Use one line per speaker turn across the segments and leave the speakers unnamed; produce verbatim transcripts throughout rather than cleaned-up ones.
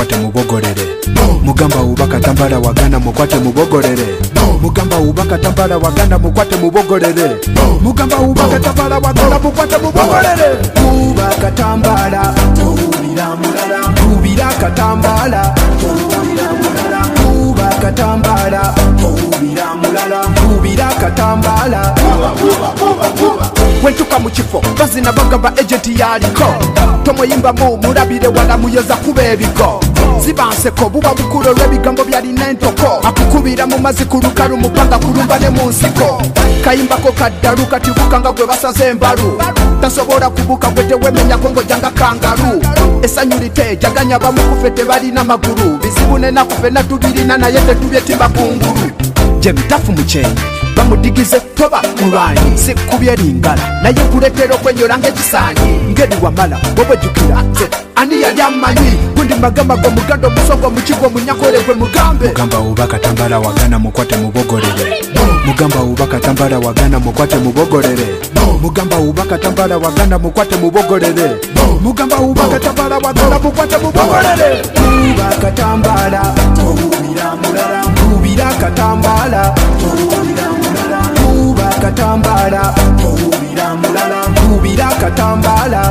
mukwate mubogolere mugamba ubaka tambala wagana mukwate mubogolere mugamba ubaka tambala wagana mukwate mubogolere mugamba ubaka tambala wagana mukwate mubogolere ubaka tambala tubira mulala tubira katambala tubira mulala ubaka tambala tubira mulala tubira katambala wentuka mu kifo bazina bagamba agenti yaliko tomoyimba mu mulabire wala muyoza kuba ebigo zibanseko buba bukulu olw'ebigambo byalina entoko akukubira mu mazzi ku lukalu mupanga kulumba ne mu nsiko kayimbako kaddalu katibuka nga gwe basaze embalu tasobola kubuka gwe tewemenyako ng'ojjanga kangalu essanyu litejaganya bamukufe tebalina magulu bizibu nenaku fenna tubirina naye tetubyetimba kungulu gye bitafu mukyenya bamudigize toba mulwanyi sikubye lingala naye kuletera okwenyola ng'ekisaanyi ngeri wamala bwebwejjukira nze ani yali amanyi gundi magamago muganda omusongo mukigo munyakole gwe mugambe mugamba ubaka tambala wagana mukwate mubogolere mugamba ubaka tambala wagana mukwate mubogolere mugamba ubaka tambala wagana mukwate mubogolere mugamba ubaka tambala wagana mukwate mubogolere ubaka tambala tubira mulala tubira katambala tubira mulala ubaka tambala tubira mulala tubira katambala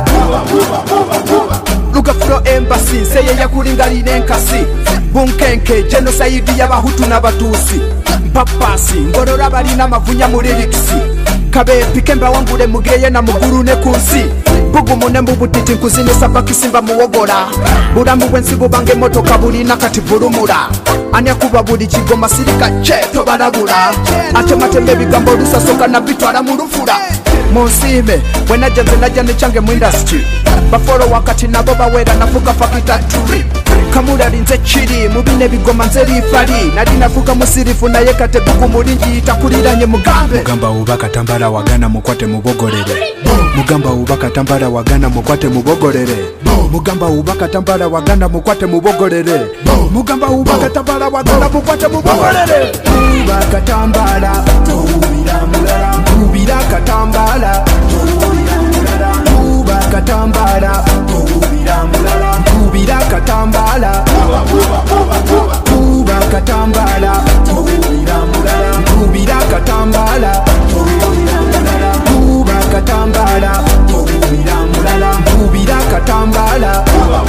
Lugafro embassy seye yakulingalira enkasi bunkenke genocide y'abahutu n'abatuusi mpapasi ngorora balina mavunya mu lirikisi kabepi kemba wangule mugeye na muguru ne kunsi bugumu ne mbubutiti nkuzinisa bakisimba muwogola bulamu bwensibu bange motoka bulina kati bulumula ani akuba buli kigoma sirika cheto balabula ate matembe bigambo lusasoka na bitwala mu lufula monsime bwenaja nze najja ne kyange mu industry bafolo wakati nabo bawera nafuka fakita turi kamula linze kiri mubine bigoma nze lifali nali nafuka musirifu naye kate bugumu linjiyita kuliranye mugambe mugamba ubaka tambala wagana mukwate mubogolere mugamba ubaka tambala wagana mukwate mubogolere mugamba ubaka tambala wagana mukwate mubogolere mugamba ubaka tambala wagana mukwate mubogolere ubaka tambala tubira mulala tubira katambala tubira mulala ubaka tambala tubira mulala tubira katambala ubaka tambala tubira mulala tubira katambala tubira mulala ubaka tambala tubira mulala tubira katambala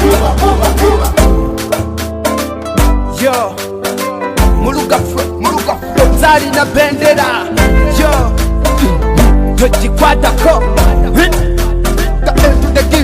yo muluka fro muluka fro zali na bendera yo tojikwatako